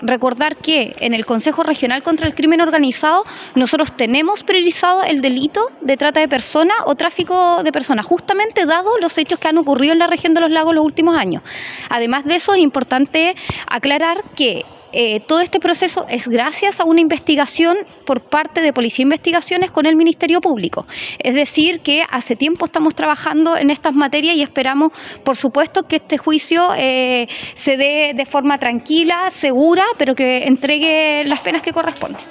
recordar que en el Consejo Regional contra el Crimen Organizado nosotros tenemos priorizado el delito de trata de personas o tráfico de personas, justamente dado los hechos que han ocurrido en la región de los lagos los últimos años. Además de eso, es importante aclarar que todo este proceso es gracias a una investigación por parte de Policía de Investigaciones con el Ministerio Público. Es decir, que hace tiempo estamos trabajando en estas materias y esperamos, por supuesto, que este juicio se dé de forma tranquila, segura, pero que entregue las penas que corresponden.